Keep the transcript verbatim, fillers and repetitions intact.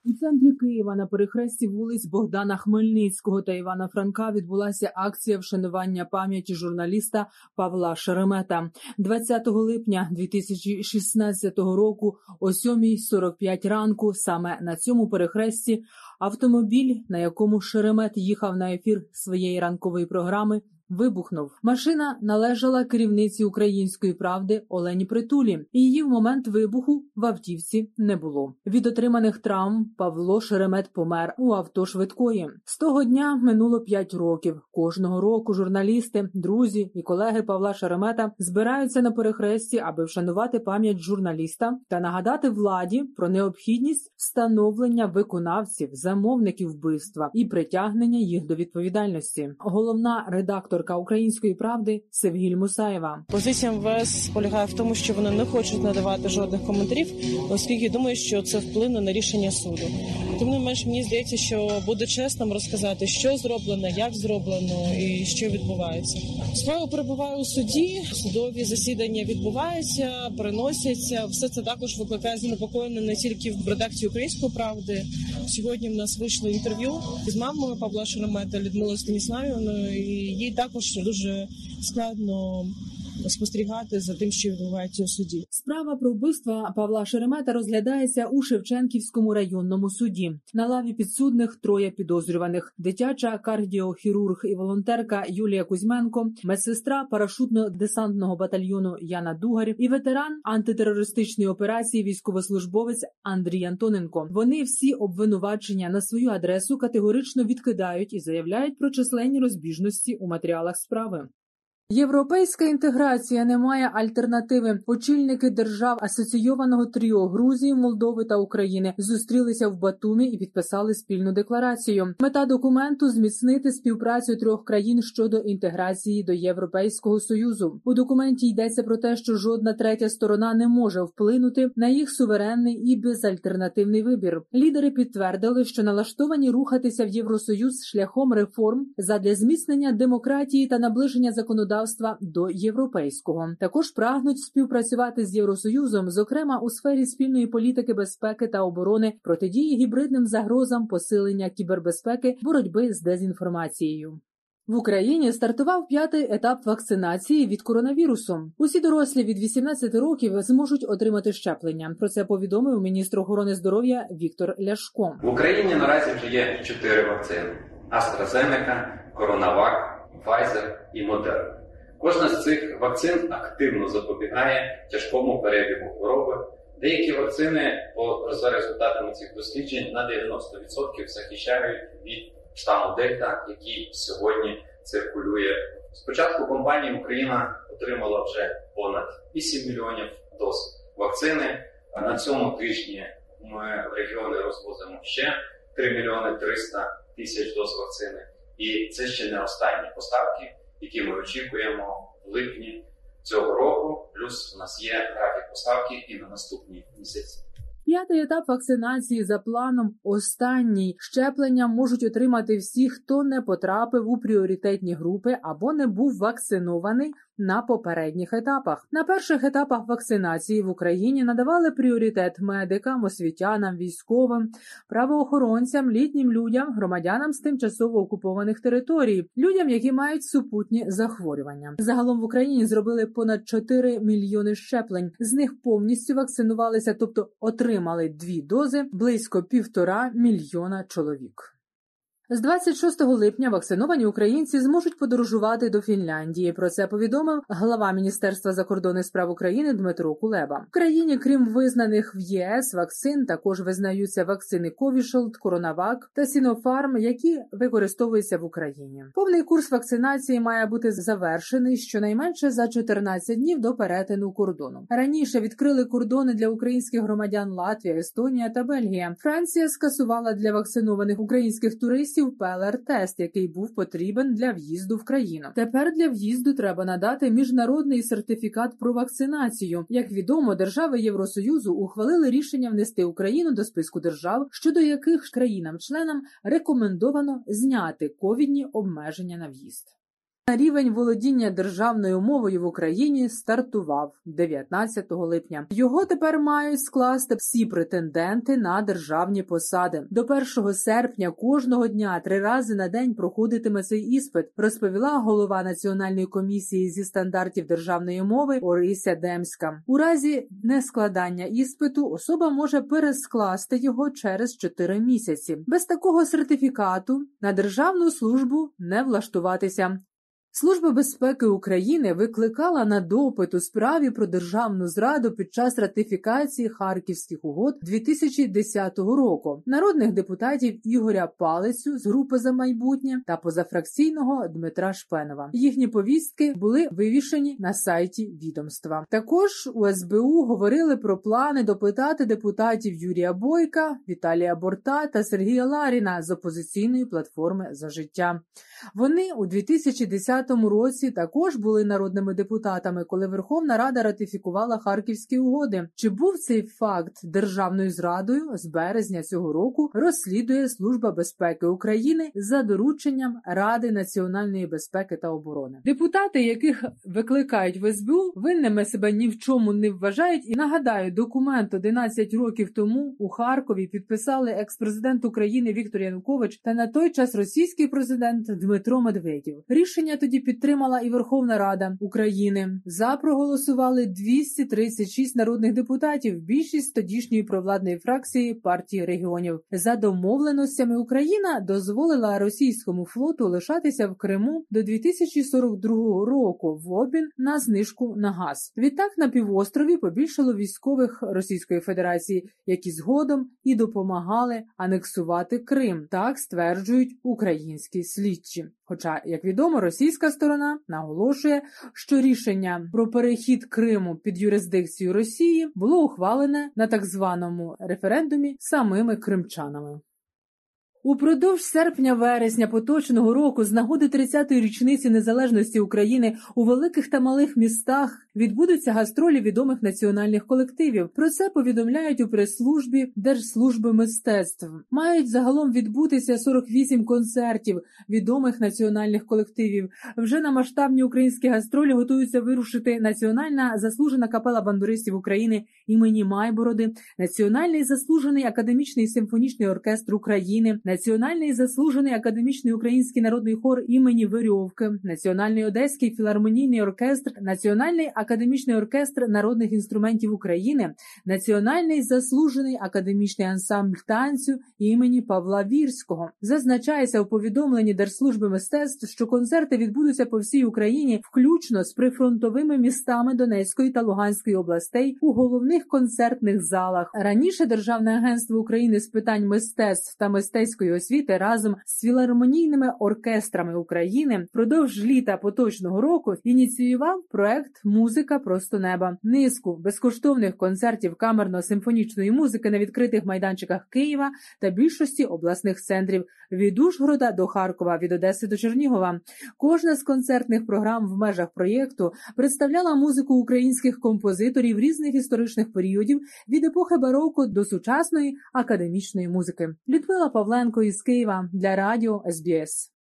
У центрі Києва на перехресті вулиць Богдана Хмельницького та Івана Франка відбулася акція вшанування пам'яті журналіста Павла Шеремета. двадцятого липня дві тисячі шістнадцятого року о сьомій сорок п'ять ранку саме на цьому перехресті автомобіль, на якому Шеремет їхав на ефір своєї ранкової програми, вибухнув. Машина належала керівниці «Української правди» Олені Притулі. Її в момент вибуху в автівці не було. Від отриманих травм Павло Шеремет помер у авто швидкої. З того дня минуло п'ять років. Кожного року журналісти, друзі і колеги Павла Шеремета збираються на перехресті, аби вшанувати пам'ять журналіста та нагадати владі про необхідність встановлення виконавців, замовників вбивства і притягнення їх до відповідальності. Головна редактор «Української правди» Севгіль Мусаєва. Позиція ем ве ес полягає в тому, що вони не хочуть надавати жодних коментарів, оскільки думають, що це вплине на рішення суду. Тим не менш, мені здається, що буде чесним розказати, що зроблено, як зроблено і що відбувається. Справа перебуває у суді, судові засідання відбуваються, переносяться. Все це також викликає занепокоєння не тільки в редакції «Української правди». Сьогодні в нас вийшло інтерв'ю з мамою Павла Шеремета Людмилою Станіславівною, і їй також дуже складно спостерігати за тим, що відбувається у суді. Справа про вбивство Павла Шеремета розглядається у Шевченківському районному суді. На лаві підсудних троє підозрюваних: дитяча кардіохірург і волонтерка Юлія Кузьменко, медсестра парашутно-десантного батальйону Яна Дугар і ветеран антитерористичної операції військовослужбовець Андрій Антоненко. Вони всі обвинувачення на свою адресу категорично відкидають і заявляють про численні розбіжності у матеріалах справи. Європейська інтеграція не має альтернативи. Очільники держав асоційованого тріо Грузії, Молдови та України зустрілися в Батумі і підписали спільну декларацію. Мета документу – зміцнити співпрацю трьох країн щодо інтеграції до Європейського Союзу. У документі йдеться про те, що жодна третя сторона не може вплинути на їх суверенний і безальтернативний вибір. Лідери підтвердили, що налаштовані рухатися в Євросоюз шляхом реформ задля зміцнення демократії та наближення законодавства до європейського. Також прагнуть співпрацювати з Євросоюзом, зокрема у сфері спільної політики безпеки та оборони, протидії гібридним загрозам, посилення кібербезпеки, боротьби з дезінформацією. В Україні стартував п'ятий етап вакцинації від коронавірусу. Усі дорослі від вісімнадцяти років зможуть отримати щеплення. Про це повідомив міністр охорони здоров'я Віктор Ляшко. В Україні наразі вже є чотири вакцини: AstraZeneca, CoronaVac, Pfizer і Moderna. Кожна з цих вакцин активно запобігає тяжкому перебігу хвороби. Деякі вакцини, по за результатами цих досліджень, на дев'яносто відсотків захищають від штаму Дельта, який сьогодні циркулює. Спочатку компанія Україна отримала вже понад вісім мільйонів доз вакцини. На цьому тижні ми в регіони розвозимо ще три мільйони триста тисяч доз вакцини. І це ще не останні поставки, які ми очікуємо в липні цього року. Плюс у нас є графік поставки і на наступні місяці. П'ятий етап вакцинації за планом останній. Щеплення можуть отримати всі, хто не потрапив у пріоритетні групи або не був вакцинований на попередніх етапах. На перших етапах вакцинації в Україні надавали пріоритет медикам, освітянам, військовим, правоохоронцям, літнім людям, громадянам з тимчасово окупованих територій, людям, які мають супутні захворювання. Загалом в Україні зробили понад чотири мільйони щеплень. З них повністю вакцинувалися, тобто отримали дві дози, близько півтора мільйона чоловік. З двадцять шостого липня вакциновані українці зможуть подорожувати до Фінляндії. Про це повідомив глава Міністерства закордонних справ України Дмитро Кулеба. В країні, крім визнаних в є ес вакцин, також визнаються вакцини Covishield, CoronaVac та Sinopharm, які використовуються в Україні. Повний курс вакцинації має бути завершений щонайменше за чотирнадцять днів до перетину кордону. Раніше відкрили кордони для українських громадян Латвія, Естонія та Бельгія. Франція скасувала для вакцинованих українських туристів пе ел ар-тест, який був потрібен для в'їзду в країну. Тепер для в'їзду треба надати міжнародний сертифікат про вакцинацію. Як відомо, держави Євросоюзу ухвалили рішення внести Україну до списку держав, щодо яких країнам-членам рекомендовано зняти ковідні обмеження на в'їзд. Рівень володіння державною мовою в Україні стартував дев'ятнадцятого липня. Його тепер мають скласти всі претенденти на державні посади. До першого серпня кожного дня три рази на день проходитиме цей іспит, розповіла голова Національної комісії зі стандартів державної мови Орися Демська. У разі нескладання іспиту особа може перескласти його через чотири місяці. Без такого сертифікату на державну службу не влаштуватися. Служба безпеки України викликала на допит у справі про державну зраду під час ратифікації Харківських угод дві тисячі десятого року народних депутатів Ігоря Палицю з групи «За майбутнє» та позафракційного Дмитра Шпенова. Їхні повістки були вивішені на сайті відомства. Також у ес бе у говорили про плани допитати депутатів Юрія Бойка, Віталія Борта та Сергія Ларіна з опозиційної платформи «За життя». Вони у дві тисячі десятому році також були народними депутатами, коли Верховна Рада ратифікувала Харківські угоди. Чи був цей факт державною зрадою, з березня цього року розслідує Служба безпеки України за дорученням Ради національної безпеки та оборони. Депутати, яких викликають в ес бе у, винними себе ні в чому не вважають. І нагадаю, документ одинадцять років тому у Харкові підписали екс-президент України Віктор Янукович та на той час російський президент Дмитро Медведєв. Рішення тоді підтримала і Верховна Рада України. За проголосували двісті тридцять шість народних депутатів, більшість тодішньої провладної фракції партії регіонів. За домовленостями Україна дозволила російському флоту лишатися в Криму до дві тисячі сорок другого року в обмін на знижку на газ. Відтак на півострові побільшало військових Російської Федерації, які згодом і допомагали анексувати Крим. Так стверджують українські слідчі. Хоча, як відомо, російська сторона наголошує, що рішення про перехід Криму під юрисдикцію Росії було ухвалене на так званому референдумі самими кримчанами. Упродовж серпня-вересня поточного року з нагоди тридцятої річниці незалежності України у великих та малих містах відбудуться гастролі відомих національних колективів. Про це повідомляють у прес-службі Держслужби мистецтв. Мають загалом відбутися сорок вісім концертів відомих національних колективів. Вже на масштабні українські гастролі готуються вирушити Національна заслужена капела бандуристів України імені Майбороди, Національний заслужений академічний симфонічний оркестр України, Національний заслужений академічний український народний хор імені Верьовки, Національний одеський філармонійний оркестр, Національний академічний оркестр народних інструментів України, Національний заслужений академічний ансамбль танцю імені Павла Вірського. Зазначається у повідомленні Держслужби мистецтв, що концерти відбудуться по всій Україні, включно з прифронтовими містами Донецької та Луганської областей у головних концертних залах. Раніше Державне агентство України з питань мистецтв та мистецької освіти разом з філармонійними оркестрами України впродовж літа поточного року ініціював проект «Музика просто неба». Низку безкоштовних концертів камерно-симфонічної музики на відкритих майданчиках Києва та більшості обласних центрів від Ужгорода до Харкова, від Одеси до Чернігова. Кожна з концертних програм в межах проєкту представляла музику українських композиторів різних історичних періодів від епохи бароко до сучасної академічної музики. Людмила Павленко із Києва для радіо ес бі ес.